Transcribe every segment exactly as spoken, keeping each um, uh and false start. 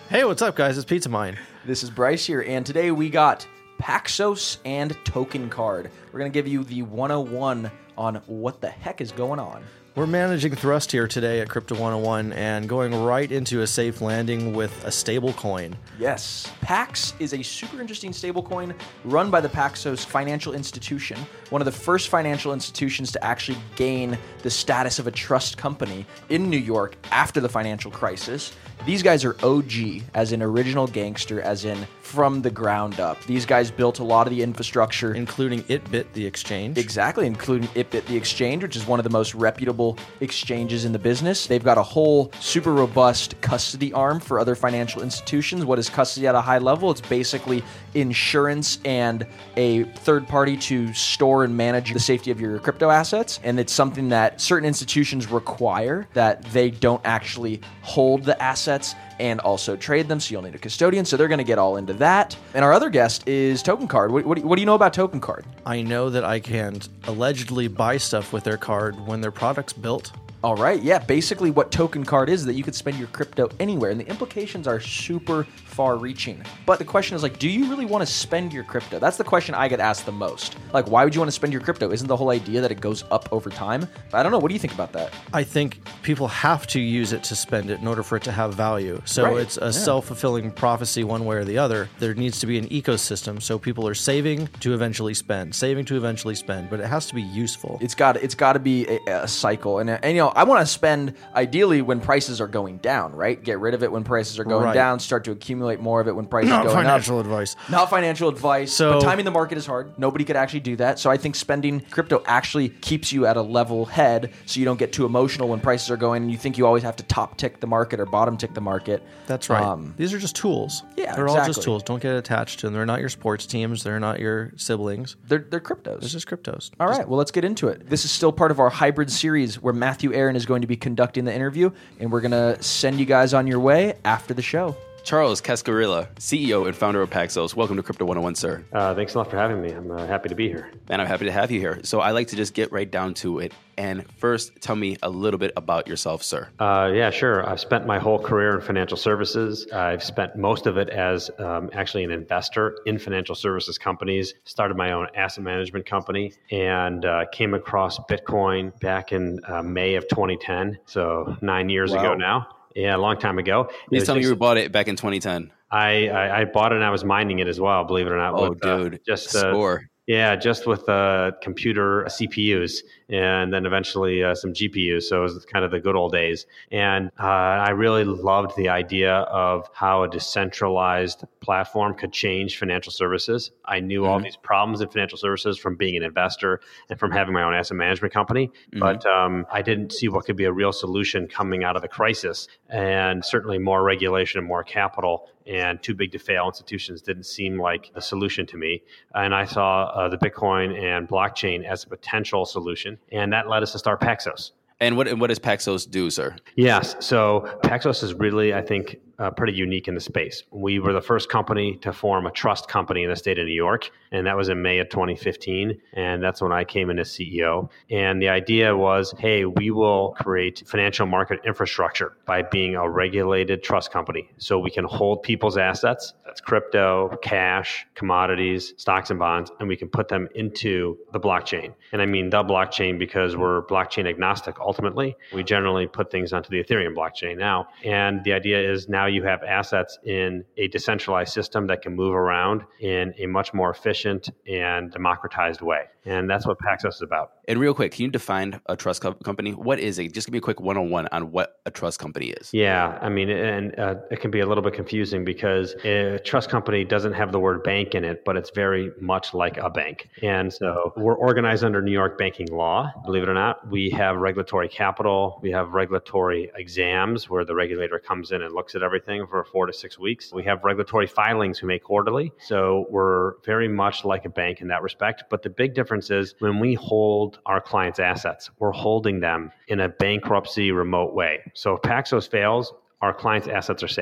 Hey, what's up, guys? It's Pizza Mine. This is Bryce here, and today we got Paxos and Token Card. We're going to give you the one oh one on what the heck is going on. We're managing thrust here today at Crypto one oh one and going right into a safe landing with a stable coin. Yes, Pax is a super interesting stablecoin run by the Paxos Financial Institution, one of the first financial institutions to actually gain the status of a trust company in New York after the financial crisis. These guys are O G, as in original gangster, as in from the ground up. These guys built a lot of the infrastructure. Including ItBit, the exchange. Exactly, including ItBit, the exchange, which is one of the most reputable exchanges in the business. They've got a whole super robust custody arm for other financial institutions. What is custody at a high level? It's basically insurance and a third party to store and manage the safety of your crypto assets. And it's something that certain institutions require, that they don't actually hold the assets and also trade them, so you'll need a custodian. So they're going to get all into that. And our other guest is Token Card. What, what, what do you know about Token Card? I know that I can allegedly buy stuff with their card when their product's built. All right, yeah, basically what Token Card is, is that you could spend your crypto anywhere, and the implications are super far-reaching. But the question is, like, do you really want to spend your crypto? That's the question I get asked the most. Like, why would you want to spend your crypto? Isn't the whole idea that it goes up over time? I don't know. What do you think about that? I think people have to use it to spend it in order for it to have value. So Right, it's a yeah. self-fulfilling prophecy one way or the other. There needs to be an ecosystem, so people are saving to eventually spend, saving to eventually spend, but it has to be useful. It's got it's got to be a, a cycle, and, and you know, I want to spend ideally when prices are going down, right? Get rid of it when prices are going Right. down. Start to accumulate more of it when prices Not are going financial up. advice. Not financial advice. So- but timing the market is hard. Nobody could actually do that. So I think spending crypto actually keeps you at a level head, so you don't get too emotional when prices are going, and you think you always have to top tick the market or bottom tick the market. That's right. Um, These are just tools. Yeah, They're all just exactly. tools. Don't get attached to them. They're not your sports teams. They're not your siblings. They're they're cryptos. It's just cryptos. All Just- right, well, let's get into it. This is still part of our hybrid series where Matthew Aaron is going to be conducting the interview, and we're going to send you guys on your way after the show. Charles Cascarilla, C E O and founder of Paxos. Welcome to Crypto one oh one, sir. Uh, thanks a lot for having me. I'm uh, happy to be here. Man, I'm happy to have you here. So I like to just get right down to it. And first, tell me a little bit about yourself, sir. Uh, yeah, sure. I've spent my whole career in financial services. I've spent most of it as um, actually an investor in financial services companies. Started my own asset management company and uh, came across Bitcoin back in uh, May of twenty ten. So nine years Wow. ago now. Yeah, a long time ago. It Please was tell me just- you bought it back in twenty ten. I, I, I bought it and I was mining it as well, believe it or not. Oh, with, uh, dude. just uh, Score. Yeah, just with uh, computer C P Us and then eventually uh, some G P Us. So it was kind of the good old days. And uh, I really loved the idea of how a decentralized platform could change financial services. I knew Mm-hmm. all these problems in financial services from being an investor and from having my own asset management company. Mm-hmm. But um, I didn't see what could be a real solution coming out of the crisis. And certainly more regulation and more capital and too big to fail institutions didn't seem like the solution to me. And I saw uh, the Bitcoin and blockchain as a potential solution. And that led us to start Paxos. And what and what does Paxos do, sir? Yes. So Paxos is really, I think, uh, pretty unique in the space. We were the first company to form a trust company in the state of New York, and that was in May of twenty fifteen. And that's when I came in as C E O. And the idea was, hey, we will create financial market infrastructure by being a regulated trust company. So we can hold people's assets, that's crypto, cash, commodities, stocks and bonds, and we can put them into the blockchain. And I mean the blockchain because we're blockchain agnostic ultimately. We generally put things onto the Ethereum blockchain now. And the idea is now you have assets in a decentralized system that can move around in a much more efficient and democratized way. And that's what Paxos is about. And real quick, can you define a trust co- company? What is it? Just give me a quick one oh one on what a trust company is. Yeah, I mean, and uh, it can be a little bit confusing because a trust company doesn't have the word bank in it, but it's very much like a bank. And so we're organized under New York banking law. Believe it or not, we have regulatory capital. We have regulatory exams where the regulator comes in and looks at everything for four to six weeks. We have regulatory filings we make quarterly. So we're very much like a bank in that respect. But the big difference is when we hold our clients' assets, we're holding them in a bankruptcy remote way. So if Paxos fails, our clients' assets are safe.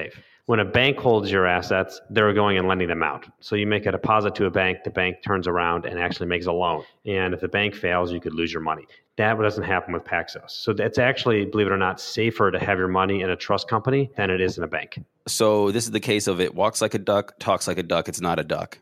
When a bank holds your assets, they're going and lending them out. So you make a deposit to a bank, the bank turns around and actually makes a loan. And if the bank fails, you could lose your money. That doesn't happen with Paxos. So it's actually, believe it or not, safer to have your money in a trust company than it is in a bank. So this is the case of it walks like a duck, talks like a duck. It's not a duck.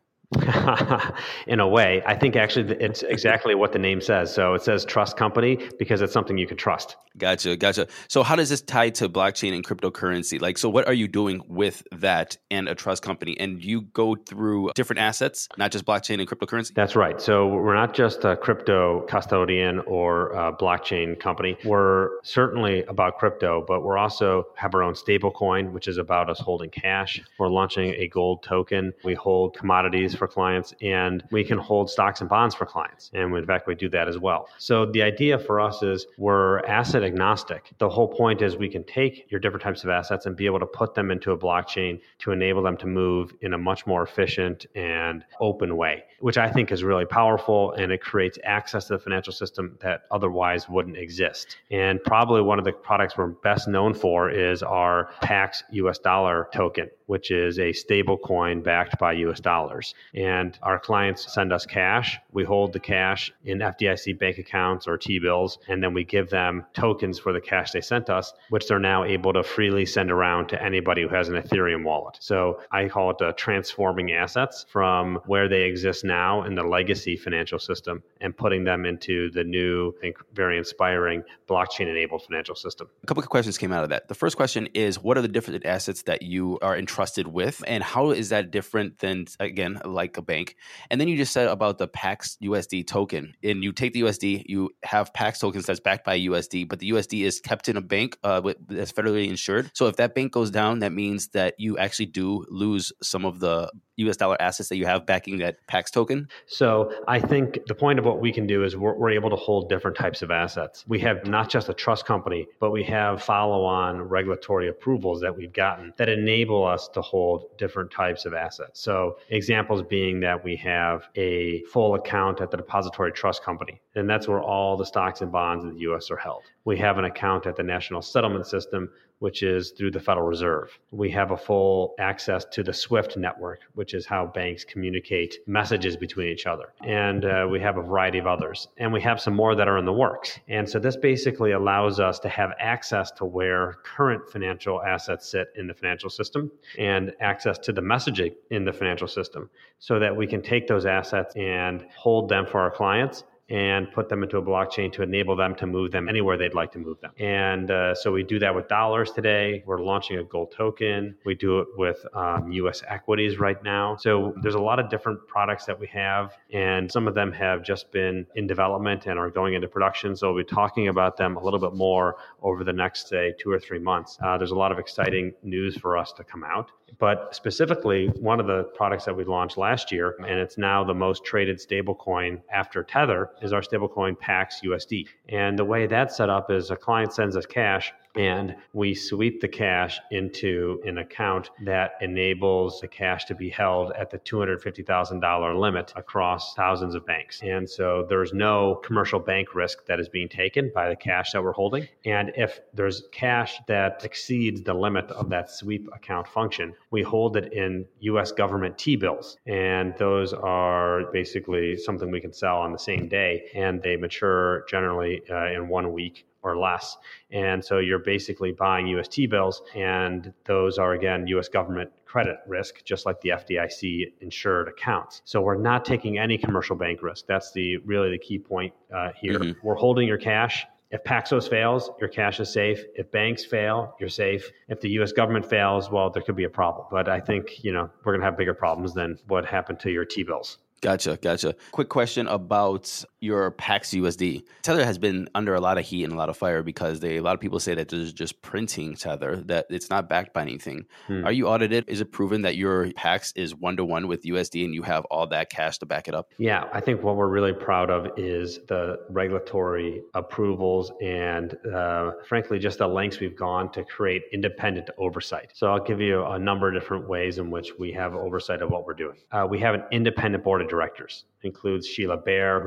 In a way, I think actually it's exactly what the name says. So it says trust company because it's something you can trust. Gotcha, gotcha. So how does this tie to blockchain and cryptocurrency? Like, so what are you doing with that and a trust company? And you go through different assets, not just blockchain and cryptocurrency? That's right. So we're not just a crypto custodian or a blockchain company. We're certainly about crypto, but we're also have our own stable coin, which is about us holding cash. We're launching a gold token. We hold commodities for clients, and we can hold stocks and bonds for clients. And in fact, we do that as well. So the idea for us is we're asset agnostic. The whole point is we can take your different types of assets and be able to put them into a blockchain to enable them to move in a much more efficient and open way, which I think is really powerful, and it creates access to the financial system that otherwise wouldn't exist. And probably one of the products we're best known for is our Pax U S dollar token, which is a stable coin backed by U S dollars. And our clients send us cash. We hold the cash in F D I C bank accounts or T-bills, and then we give them tokens for the cash they sent us, which they're now able to freely send around to anybody who has an Ethereum wallet. So I call it uh, transforming assets from where they exist now in the legacy financial system and putting them into the new, I think, very inspiring blockchain-enabled financial system. A couple of questions came out of that. The first question is, what are the different assets that you are entrusted with, and how is that different than, again, like a bank? And then you just said about the Pax U S D token, and you take the U S D, you have Pax tokens that's backed by U S D, but the U S D is kept in a bank uh, with, that's federally insured. So if that bank goes down, that means that you actually do lose some of the U S dollar assets that you have backing that Pax token? So I think the point of what we can do is we're, we're able to hold different types of assets. We have not just a trust company, but we have follow-on regulatory approvals that we've gotten that enable us to hold different types of assets. So examples being that we have a full account at the depository trust company, and that's where all the stocks and bonds in the U S are held. We have an account at the National Settlement System, which is through the Federal Reserve. We have a full access to the SWIFT network, which is how banks communicate messages between each other. And uh, we have a variety of others. And we have some more that are in the works. And so this basically allows us to have access to where current financial assets sit in the financial system and access to the messaging in the financial system so that we can take those assets and hold them for our clients and put them into a blockchain to enable them to move them anywhere they'd like to move them. And uh, so we do that with dollars today. We're launching a gold token. We do it with um, U S equities right now. So there's a lot of different products that we have, and some of them have just been in development and are going into production. So we'll be talking about them a little bit more over the next, say, two or three months. Uh, there's a lot of exciting news for us to come out. But specifically, one of the products that we launched last year, and it's now the most traded stablecoin after Tether, is our stablecoin Pax U S D. And the way that's set up is a client sends us cash, and we sweep the cash into an account that enables the cash to be held at the two hundred fifty thousand dollars limit across thousands of banks. And so there's no commercial bank risk that is being taken by the cash that we're holding. And if there's cash that exceeds the limit of that sweep account function, we hold it in U S government T-bills. And those are basically something we can sell on the same day, and they mature generally uh, in one week or less. And so you're basically buying U S T-bills, and those are, again, U S government credit risk, just like the F D I C insured accounts. So we're not taking any commercial bank risk. That's the really the key point uh, here. Mm-hmm. We're holding your cash. If Paxos fails, your cash is safe. If banks fail, you're safe. If the U S government fails, well, there could be a problem. But I think, you know, we're going to have bigger problems than what happened to your T-bills. Gotcha, gotcha. Quick question about your Pax U S D. Tether has been under a lot of heat and a lot of fire because they a lot of people say that there's just printing Tether, that it's not backed by anything. Hmm. Are you audited? Is it proven that your Pax is one-to-one with U S D and you have all that cash to back it up? Yeah, I think what we're really proud of is the regulatory approvals and uh, frankly, just the lengths we've gone to create independent oversight. So I'll give you a number of different ways in which we have oversight of what we're doing. Uh, we have an independent board of directors. It includes Sheila Bair, who ran the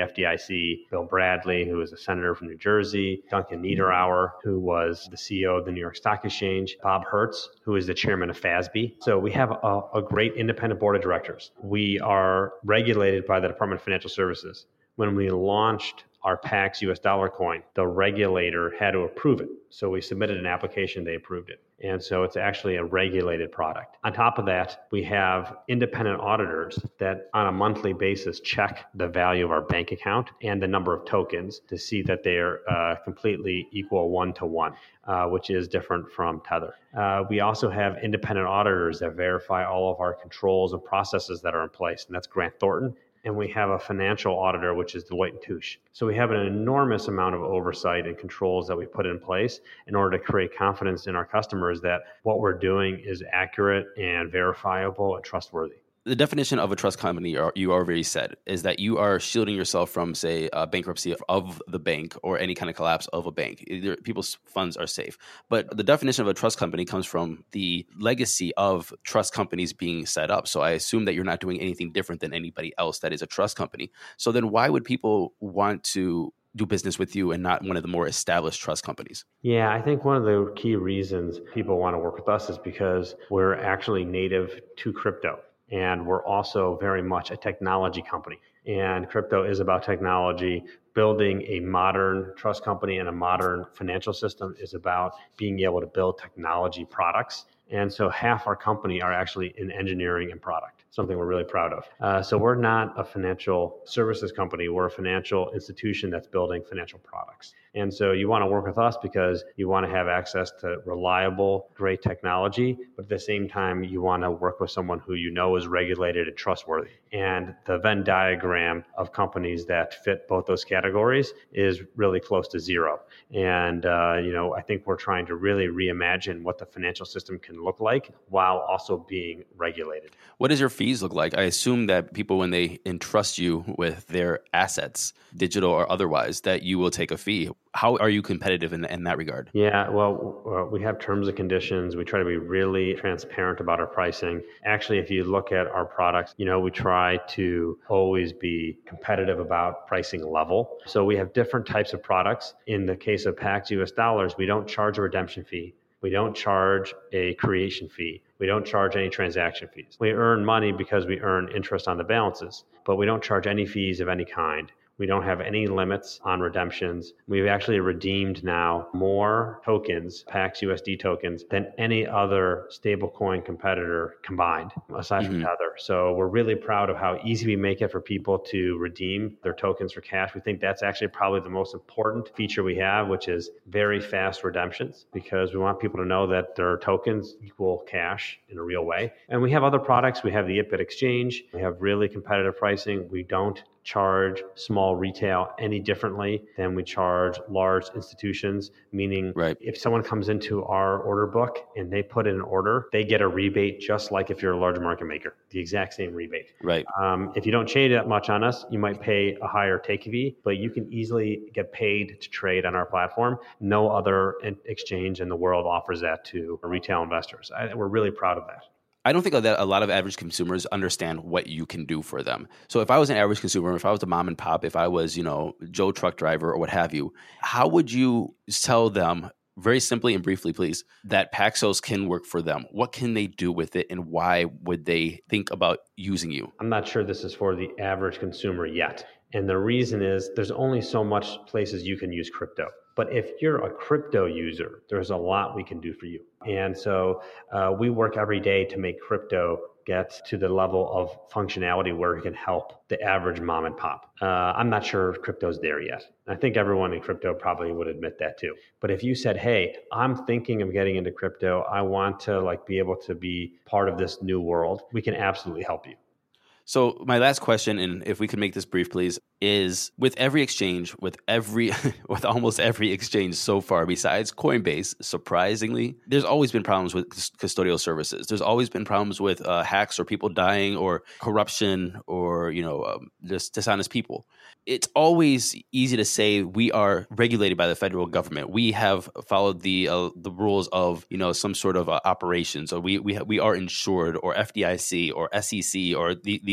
F D I C, Bill Bradley, who was a senator from New Jersey, Duncan Niederauer, who was the C E O of the New York Stock Exchange, Bob Hertz, who is the chairman of F A S B. So we have a, a great independent board of directors. We are regulated by the Department of Financial Services. When we launched our PAX U S dollar coin, the regulator had to approve it. So we submitted an application, they approved it. And so it's actually a regulated product. On top of that, we have independent auditors that on a monthly basis check the value of our bank account and the number of tokens to see that they're uh, completely equal one to one, uh, which is different from Tether. Uh, we also have independent auditors that verify all of our controls and processes that are in place, and that's Grant Thornton. And we have a financial auditor, which is Deloitte and Touche. So we have an enormous amount of oversight and controls that we put in place in order to create confidence in our customers that what we're doing is accurate and verifiable and trustworthy. The definition of a trust company, you already said, is that you are shielding yourself from, say, uh, bankruptcy of the bank or any kind of collapse of a bank. Either people's funds are safe. But the definition of a trust company comes from the legacy of trust companies being set up. So I assume that you're not doing anything different than anybody else that is a trust company. So then why would people want to do business with you and not one of the more established trust companies? Yeah, I think one of the key reasons people want to work with us is because we're actually native to crypto. And we're also very much a technology company. And crypto is about technology. Building a modern trust company and a modern financial system is about being able to build technology products. And so half our company are actually in engineering and product, something we're really proud of. Uh, so we're not a financial services company. We're a financial institution that's building financial products. And so you want to work with us because you want to have access to reliable, great technology, but at the same time, you want to work with someone who you know is regulated and trustworthy. And the Venn diagram of companies that fit both those categories is really close to zero. And, uh, you know, I think we're trying to really reimagine what the financial system can look like while also being regulated. What does your fees look like? I assume that people, when they entrust you with their assets, digital or otherwise, that you will take a fee. How are you competitive in, in that regard? Yeah, well, uh, we have terms and conditions. We try to be really transparent about our pricing. Actually, if you look at our products, you know, we try to always be competitive about pricing level. So we have different types of products. In the case of PAX U S dollars, we don't charge a redemption fee. We don't charge a creation fee. We don't charge any transaction fees. We earn money because we earn interest on the balances, but we don't charge any fees of any kind. We don't have any limits on redemptions. We've actually redeemed now more tokens, PAX U S D tokens, than any other stablecoin competitor combined, aside mm-hmm. from Tether. So we're really proud of how easy we make it for people to redeem their tokens for cash. We think that's actually probably the most important feature we have, which is very fast redemptions, because we want people to know that their tokens equal cash in a real way. And we have other products. We have the ItBit Exchange. We have really competitive pricing. We don't charge small retail any differently than we charge large institutions, meaning right. if someone comes into our order book and they put in an order, they get a rebate just like if you're a large market maker, the exact same rebate. Right. Um, if you don't change that much on us, you might pay a higher take fee, but you can easily get paid to trade on our platform. No other exchange in the world offers that to retail investors. I, we're really proud of that. I don't think that a lot of average consumers understand what you can do for them. So if I was an average consumer, if I was a mom and pop, if I was, you know, Joe truck driver or what have you, how would you tell them, very simply and briefly, please, that Paxos can work for them? What can they do with it, and why would they think about using you? I'm not sure this is for the average consumer yet. And the reason is there's only so much places you can use crypto. But if you're a crypto user, there's a lot we can do for you. And so uh, we work every day to make crypto get to the level of functionality where it can help the average mom and pop. Uh, I'm not sure crypto's there yet. I think everyone in crypto probably would admit that too. But if you said, hey, I'm thinking of getting into crypto, I want to like be able to be part of this new world, we can absolutely help you. So my last question, and if we could make this brief, please, is with every exchange, with every, with almost every exchange so far, besides Coinbase, surprisingly, there's always been problems with custodial services. There's always been problems with uh, hacks or people dying or corruption or, you know, um, just dishonest people. It's always easy to say we are regulated by the federal government. We have followed the uh, the rules of, you know, some sort of uh, operations, or we we ha- we are insured, or F D I C or S E C or the, the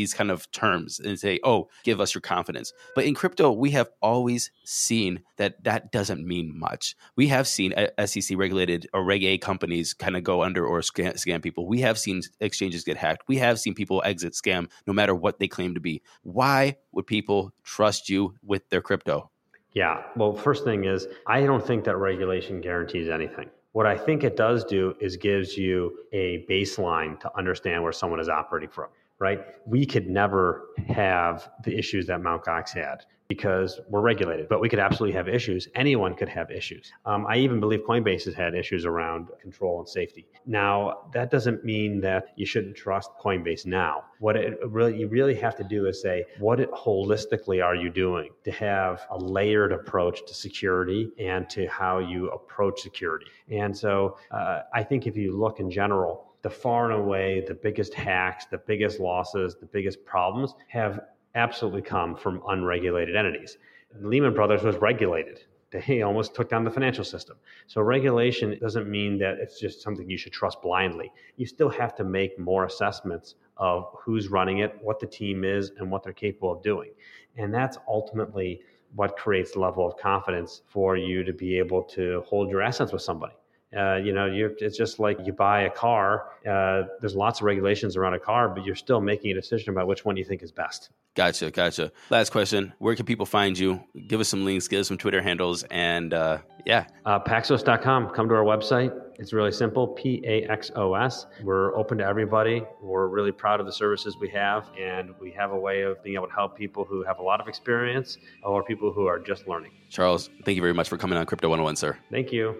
these kind of terms and say, oh, give us your confidence. But in crypto, we have always seen that that doesn't mean much. We have seen S E C regulated or Reg A companies kind of go under or scam, scam people. We have seen exchanges get hacked. We have seen people exit scam no matter what they claim to be. Why would people trust you with their crypto? Yeah. Well, first thing is, I don't think that regulation guarantees anything. What I think it does do is gives you a baseline to understand where someone is operating from, right? We could never have the issues that Mt. Gox had because we're regulated, but we could absolutely have issues. Anyone could have issues. Um, I even believe Coinbase has had issues around control and safety. Now, that doesn't mean that you shouldn't trust Coinbase now. What it really you really have to do is say, what it, holistically are you doing to have a layered approach to security and to how you approach security? And so uh, I think if you look in general, the far and away, the biggest hacks, the biggest losses, the biggest problems have absolutely come from unregulated entities. Lehman Brothers was regulated. They almost took down the financial system. So regulation doesn't mean that it's just something you should trust blindly. You still have to make more assessments of who's running it, what the team is, and what they're capable of doing. And that's ultimately what creates the level of confidence for you to be able to hold your assets with somebody. Uh, you know, you're, it's just like you buy a car. Uh, there's lots of regulations around a car, but you're still making a decision about which one you think is best. Gotcha, gotcha. Last question. Where can people find you? Give us some links, give us some Twitter handles, and uh, yeah. Uh, Paxos dot com. Come to our website. It's really simple, P A X O S. We're open to everybody. We're really proud of the services we have, and we have a way of being able to help people who have a lot of experience or people who are just learning. Charles, thank you very much for coming on Crypto one oh one, sir. Thank you.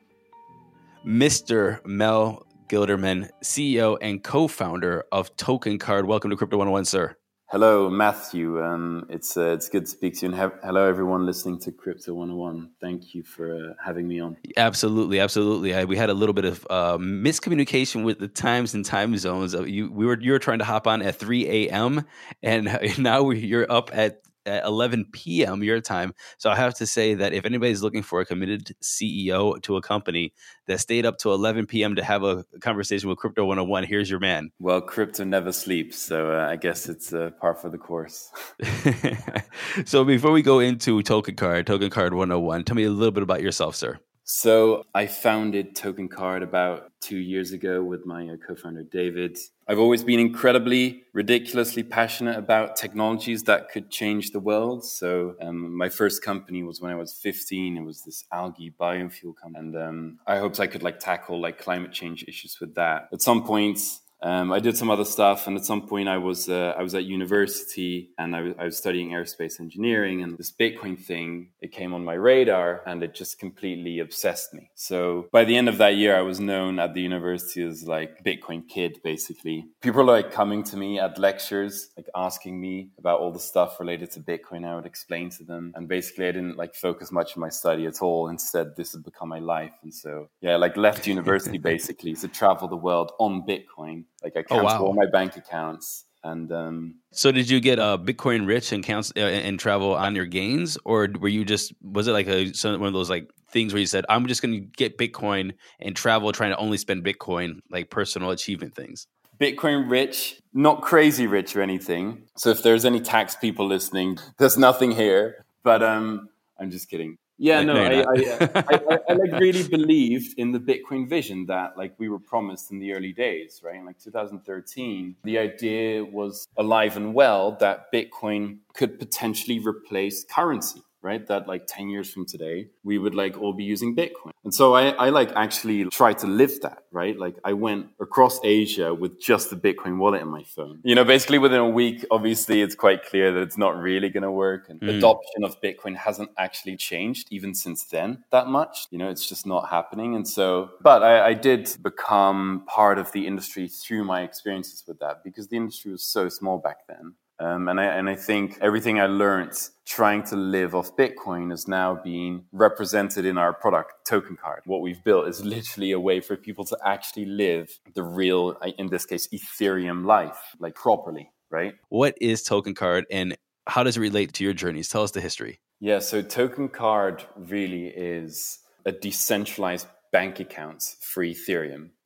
Mister Mel Gilderman, C E O and co-founder of Token Card. Welcome to Crypto one oh one, sir. Hello, Matthew. Um, it's uh, it's good to speak to you. And ha- hello, everyone listening to Crypto one oh one. Thank you for uh, having me on. Absolutely, absolutely. I, we had a little bit of uh, miscommunication with the times and time zones. Uh, you, we were you were trying to hop on at three a.m. and now we, you're up at at eleven p.m. your time. So I have to say that if anybody's looking for a committed C E O to a company that stayed up to eleven p.m. to have a conversation with Crypto one oh one, here's your man. Well, crypto never sleeps, so uh, I guess it's uh, par for the course. So before we go into Token Card, Token Card one oh one, tell me a little bit about yourself, sir. So I founded Token Card about two years ago with my uh, co-founder, David. I've always been incredibly, ridiculously passionate about technologies that could change the world. So um, my first company was when I was fifteen. It was this algae biofuel company. And um, I hoped I could like tackle like climate change issues with that. At some point, Um, I did some other stuff, and at some point I was uh, I was at university, and I was, I was studying aerospace engineering, and this Bitcoin thing, it came on my radar, and it just completely obsessed me. So by the end of that year, I was known at the university as like Bitcoin kid, basically. People are like coming to me at lectures, like asking me about all the stuff related to Bitcoin. I would explain to them, and basically I didn't like focus much on my study at all. Instead, this had become my life, and so yeah, I like left university basically to travel the world on Bitcoin. Like I cancel oh, wow. all my bank accounts, and um, so did you get uh, Bitcoin rich and count uh, and travel on your gains, or were you just was it like a one of those like things where you said I'm just going to get Bitcoin and travel, trying to only spend Bitcoin, like personal achievement things? Bitcoin rich, not crazy rich or anything. So if there's any tax people listening, there's nothing here. But um, I'm just kidding. Yeah, like, no, no I, I, I, I, I like really believed in the Bitcoin vision that like we were promised in the early days, right? In like two thousand thirteen, the idea was alive and well that Bitcoin could potentially replace currency, right? That like ten years from today, we would like all be using Bitcoin. And so I, I like actually tried to live that, right? Like I went across Asia with just the Bitcoin wallet in my phone. You know, basically within a week, obviously it's quite clear that it's not really going to work. And mm. adoption of Bitcoin hasn't actually changed even since then that much. You know, it's just not happening. And so, but I, I did become part of the industry through my experiences with that because the industry was so small back then. Um, and I and I think everything I learned trying to live off Bitcoin is now being represented in our product, Token Card. What we've built is literally a way for people to actually live the real, in this case, Ethereum life, like properly, right? What is Token Card and how does it relate to your journeys? Tell us the history. Yeah, so Token Card really is a decentralized bank accounts for Ethereum.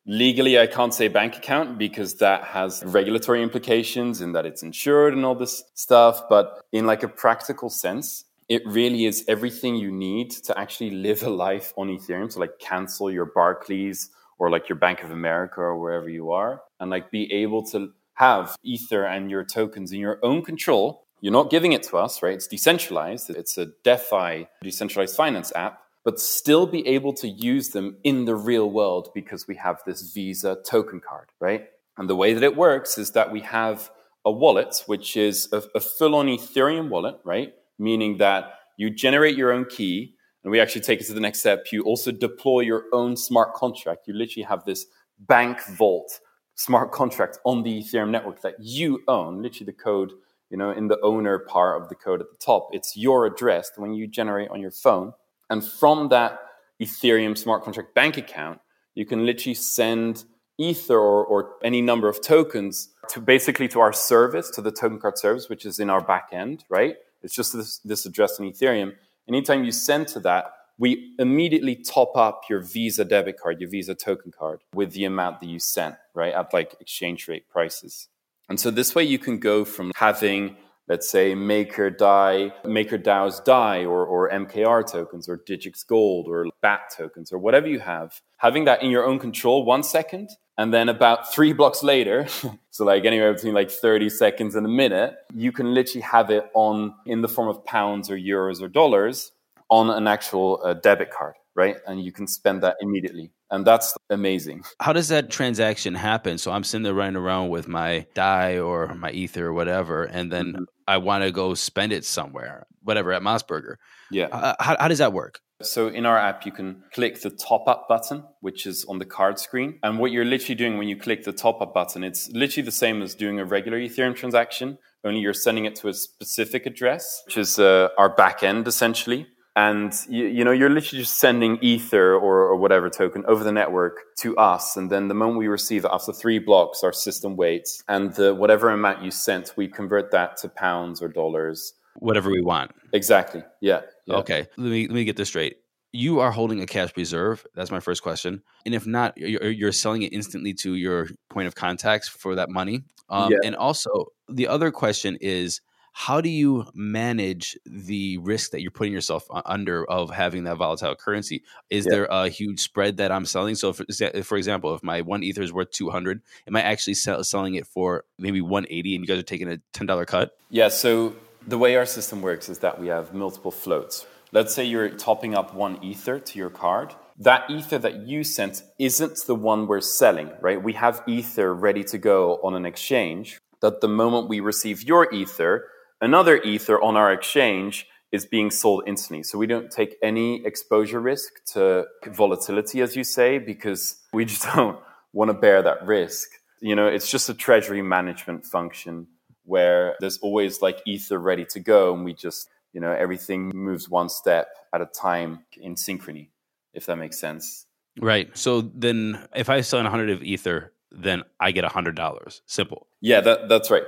Legally, I can't say bank account because that has regulatory implications in that it's insured and all this stuff. But in like a practical sense, it really is everything you need to actually live a life on Ethereum. So like cancel your Barclays or like your Bank of America or wherever you are, and like be able to have Ether and your tokens in your own control. You're not giving it to us, right? It's decentralized. It's a DeFi, decentralized finance app, but still be able to use them in the real world because we have this Visa token card, right? And the way that it works is that we have a wallet, which is a, a full-on Ethereum wallet, right? Meaning that you generate your own key, and we actually take it to the next step. You also deploy your own smart contract. You literally have this bank vault smart contract on the Ethereum network that you own, literally the code, you know, in the owner part of the code at the top. It's your address, the one you generate on your phone. And from that Ethereum smart contract bank account, you can literally send Ether or, or any number of tokens to basically to our service, to the token card service, which is in our back end, right? It's just this, this address on Ethereum. Anytime you send to that, we immediately top up your Visa debit card, your Visa token card with the amount that you sent, right? At like exchange rate prices. And so this way you can go from having, let's say, MakerDAI, MakerDAO's D A I or, or M K R tokens or Digix Gold or B A T tokens or whatever you have, having that in your own control one second, and then about three blocks later, so like anywhere between like thirty seconds and a minute, you can literally have it on in the form of pounds or euros or dollars on an actual uh, debit card, right? And you can spend that immediately. And that's amazing. How does that transaction happen? So I'm sitting there running around with my D A I or my Ether or whatever, and then mm-hmm. I want to go spend it somewhere, whatever, at Mossberger. Yeah. Uh, how, how does that work? So in our app, you can click the top up button, which is on the card screen. And what you're literally doing when you click the top up button, it's literally the same as doing a regular Ethereum transaction, only you're sending it to a specific address, which is uh, our back end essentially. And, you, you know, you're literally just sending Ether or, or whatever token over the network to us. And then the moment we receive it, after three blocks, our system waits. And the, whatever amount you sent, we convert that to pounds or dollars. Whatever we want. Exactly. Yeah. yeah. Okay. Let me let me get this straight. You are holding a cash reserve. That's my first question. And if not, you're, you're selling it instantly to your point of contacts for that money. Um, yeah. And also, the other question is, how do you manage the risk that you're putting yourself under of having that volatile currency? Is yeah. there a huge spread that I'm selling? So, if, for example, if my one Ether is worth two hundred, am I actually sell, selling it for maybe one eighty and you guys are taking a ten dollars cut? Yeah, so the way our system works is that we have multiple floats. Let's say you're topping up one Ether to your card. That Ether that you sent isn't the one we're selling, right? We have Ether ready to go on an exchange that the moment we receive your Ether, another Ether on our exchange is being sold instantly. So we don't take any exposure risk to volatility, as you say, because we just don't want to bear that risk. You know, it's just a treasury management function where there's always like Ether ready to go. And we just, you know, everything moves one step at a time in synchrony, if that makes sense. Right. So then if I sell one hundred of Ether, then I get one hundred dollars. Simple. Yeah, that, that's right.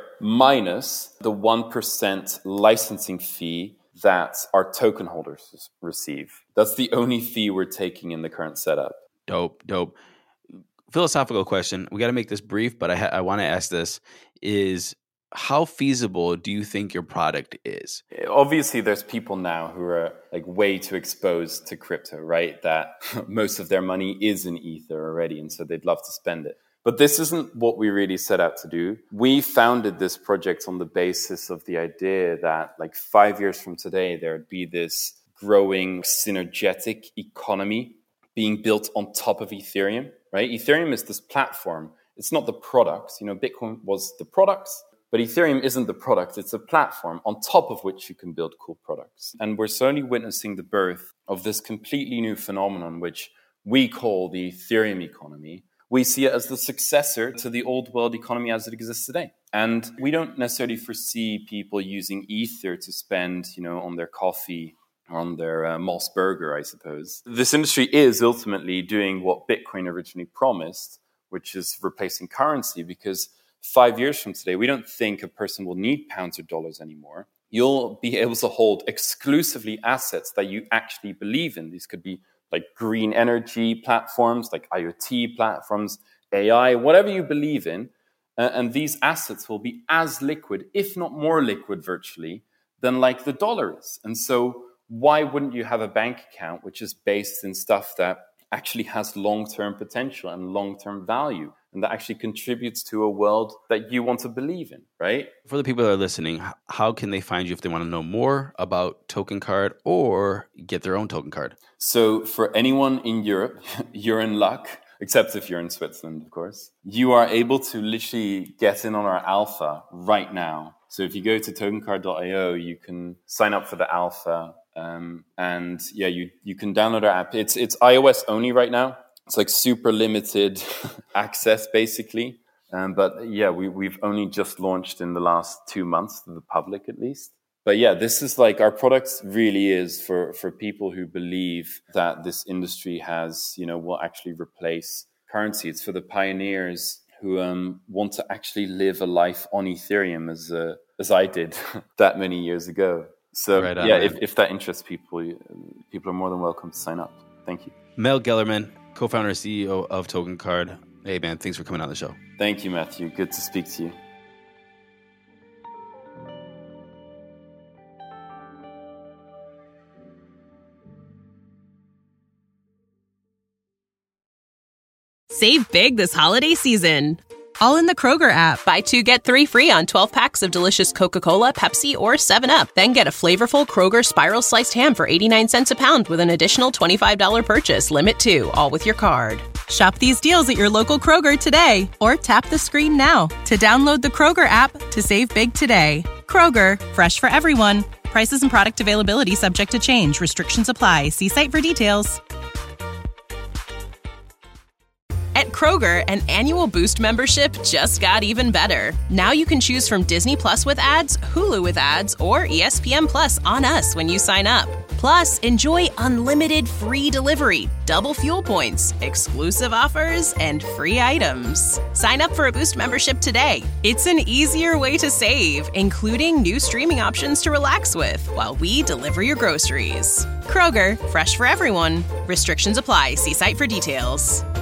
Minus the one percent licensing fee that our token holders receive. That's the only fee we're taking in the current setup. Dope, dope. Philosophical question. We got to make this brief, but I, ha- I want to ask this is, how feasible do you think your product is? Obviously, there's people now who are like way too exposed to crypto, right? That most of their money is in Ether already, and so they'd love to spend it. But this isn't what we really set out to do. We founded this project on the basis of the idea that like five years from today, there'd be this growing synergetic economy being built on top of Ethereum, right? Ethereum is this platform. It's not the product. You know, Bitcoin was the products, but Ethereum isn't the product. It's a platform on top of which you can build cool products. And we're slowly witnessing the birth of this completely new phenomenon, which we call the Ethereum economy. We see it as the successor to the old world economy as it exists today. And we don't necessarily foresee people using Ether to spend, you know, on their coffee or on their uh, Moss burger, I suppose. This industry is ultimately doing what Bitcoin originally promised, which is replacing currency, because five years from today, we don't think a person will need pounds or dollars anymore. You'll be able to hold exclusively assets that you actually believe in. These could be like green energy platforms, like IoT platforms, A I, whatever you believe in. Uh, and these assets will be as liquid, if not more liquid virtually, than like the dollar is. And so why wouldn't you have a bank account which is based in stuff that actually has long-term potential and long-term value, and that actually contributes to a world that you want to believe in, right? For the people that are listening, how can they find you if they want to know more about Token Card or get their own Token Card? So for anyone in Europe, you're in luck, except if you're in Switzerland, of course. You are able to literally get in on our alpha right now. So if you go to token card dot io, you can sign up for the alpha. Um, and yeah, you, you can download our app. It's it's iOS only right now. It's like super limited access, basically. Um, but yeah, we, we've only just launched in the last two months to the public, at least. But yeah, this is like our product really is for, for people who believe that this industry has, you know, will actually replace currency. It's for the pioneers who um, want to actually live a life on Ethereum as uh, as I did that many years ago. So right on, yeah, if, if that interests people, people are more than welcome to sign up. Thank you. Mel Gellerman, co-founder and C E O of Token Card. Hey man, thanks for coming on the show. Thank you, Matthew. Good to speak to you. Save big this holiday season, all in the Kroger app. Buy two, get three free on twelve packs of delicious Coca-Cola, Pepsi, or seven up. Then get a flavorful Kroger Spiral Sliced Ham for eighty-nine cents a pound with an additional twenty-five dollars purchase. Limit two, all with your card. Shop these deals at your local Kroger today, or tap the screen now to download the Kroger app to save big today. Kroger, fresh for everyone. Prices and product availability subject to change. Restrictions apply. See site for details. At Kroger, an annual Boost membership just got even better. Now you can choose from Disney Plus with ads, Hulu with ads, or E S P N Plus on us when you sign up. Plus, enjoy unlimited free delivery, double fuel points, exclusive offers, and free items. Sign up for a Boost membership today. It's an easier way to save, including new streaming options to relax with while we deliver your groceries. Kroger, fresh for everyone. Restrictions apply. See site for details.